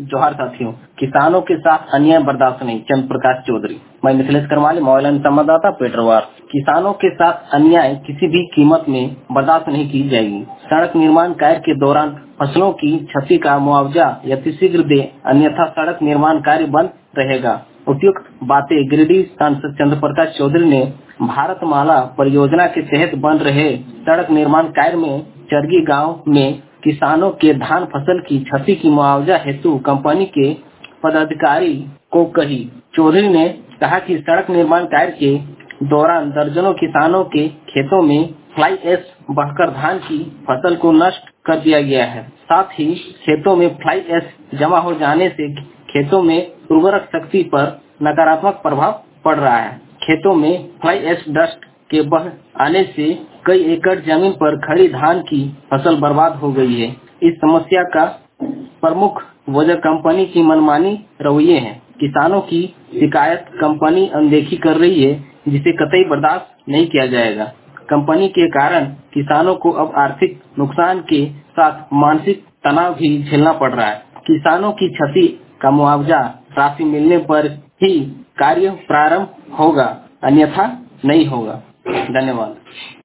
जोहार साथियों, किसानों के साथ अन्याय बर्दाश्त नहीं। चंद्र प्रकाश चौधरी। मैं मिथिलेश करमाली, मोबाइल संवाददाता पेट्रोवार। किसानों के साथ अन्याय किसी भी कीमत में बर्दाश्त नहीं की जाएगी। सड़क निर्माण कार्य के दौरान फसलों की क्षति का मुआवजा यथाशीघ्र दे, अन्यथा सड़क निर्माण कार्य बंद रहेगा। उपयुक्त बातें गिरिडीह सांसद चंद्र प्रकाश चौधरी ने भारतमाला परियोजना के तहत बन रहे सड़क निर्माण कार्य में चरगी गांव में किसानों के धान फसल की क्षति की मुआवजा हेतु कंपनी के पदाधिकारी को कही। चौधरी ने कहा कि सड़क निर्माण कार्य के दौरान दर्जनों किसानों के खेतों में फ्लाई ऐश बहकर धान की फसल को नष्ट कर दिया गया है। साथ ही खेतों में फ्लाई ऐश जमा हो जाने से खेतों में उर्वरक शक्ति पर नकारात्मक प्रभाव पड़ रहा है। खेतों में फ्लाई ऐश डस्ट के बह आने से कई एकड़ जमीन पर खड़ी धान की फसल बर्बाद हो गई है। इस समस्या का प्रमुख वजह कंपनी की मनमानी रवैये है। किसानों की शिकायत कंपनी अनदेखी कर रही है, जिसे कतई बर्दाश्त नहीं किया जाएगा। कंपनी के कारण किसानों को अब आर्थिक नुकसान के साथ मानसिक तनाव भी झेलना पड़ रहा है। किसानों की क्षति का मुआवजा राशि मिलने पर ही कार्य प्रारंभ होगा, अन्यथा नहीं होगा। धन्यवाद।